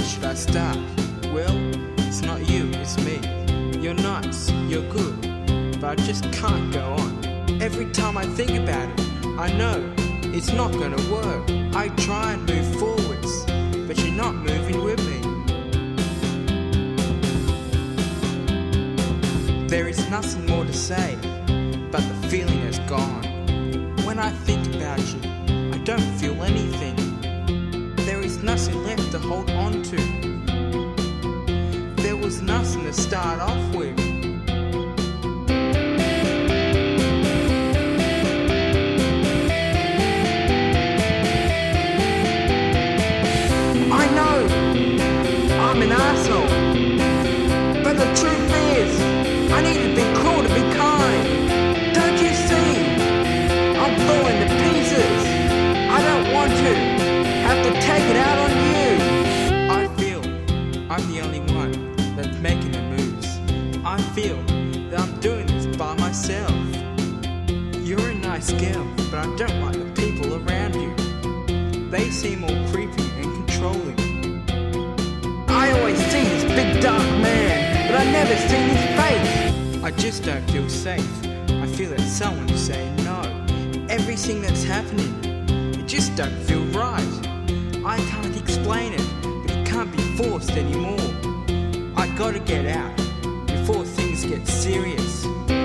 should I start? Well, it's not you, it's me. You're nice, you're good, but I just can't go on. Every time I think about it, I know it's not gonna work. I try and move forwards, but you're not moving with me. There is nothing more to say, but the feeling is gone. When I think about you, I don't feel anything. There is nothing left to hold on to. There was nothing to start off with. I know I'm an asshole, but the truth is, I need to be cruel to be kind. Don't you see? I'm falling to pieces. I don't want to have to take it out on you. I feel I'm the only one that's making the moves. I feel that I'm doing this by myself. You're a nice girl, but I don't like the people around you. They seem all creepy and controlling. I always see this big dark man, but I never see his face. I just don't feel safe. I feel that someone's saying no. Everything that's happening, it just don't feel right. I can't explain it, but it can't be forced anymore. I gotta get out before things get serious.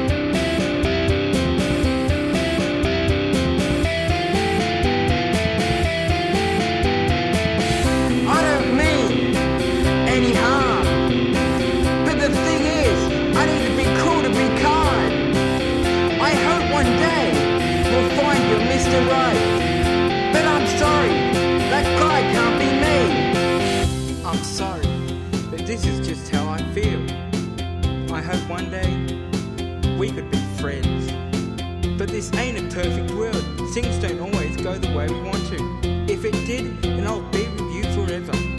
I don't mean any harm, but the thing is, I need to be cool to be kind. I hope one day we'll find your Mr. Right. But I'm sorry, that guy can't be me. I'm sorry, but this is just how I feel. I hope one day we could be friends. But this ain't a perfect world. Things don't always go the way we want to. If it did, then I'll be with you forever.